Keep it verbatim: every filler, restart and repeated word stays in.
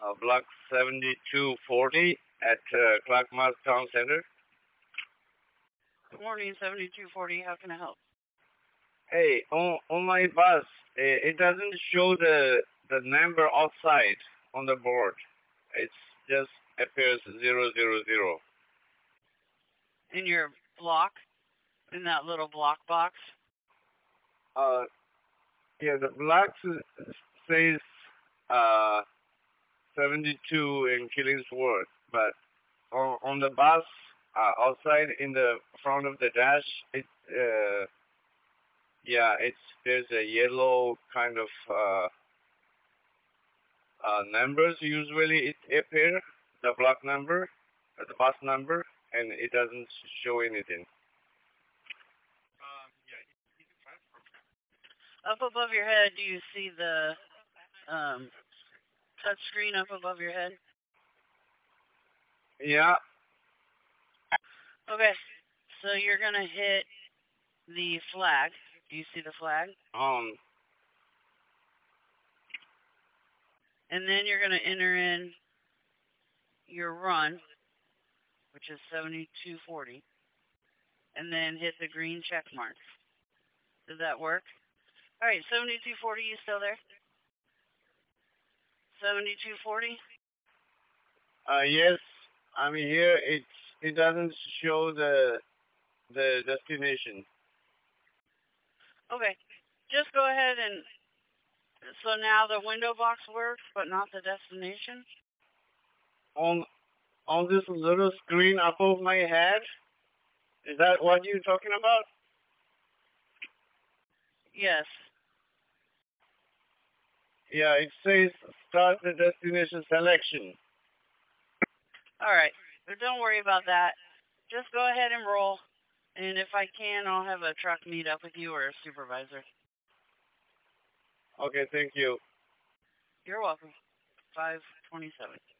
uh, block seventy-two forty at uh, Clarkmouth Town Center. Good morning, seventy-two forty. How can I help? Hey, on on my bus, it, it doesn't show the the number outside on the board. It just appears zero zero zero. In your block? In that little block box? Uh, yeah, the block s- says uh seventy-two in Killingsworth, but on on the bus uh, outside in the front of the dash, it uh yeah, it's there's a yellow kind of uh uh numbers usually it appear the block number, uh, the bus number, and it doesn't show anything. Up above your head, do you see the um, touch screen up above your head? Yeah. Okay, so you're going to hit the flag. Do you see the flag? Um. And then you're going to enter in your run, which is seventy-two forty, and then hit the green check mark. Does that work? All right, seventy-two forty, you still there? seventy-two forty? Uh. Yes. I'm here. It's it doesn't show the the destination. Okay, just go ahead and, so now the window box works, but not the destination? On on this little screen above my head. Is that what you're talking about? Yes. Yeah, it says start the destination selection. All right, but don't worry about that. Just go ahead and roll, and if I can, I'll have a truck meet up with you or a supervisor. Okay, thank you. You're welcome. five twenty-seven.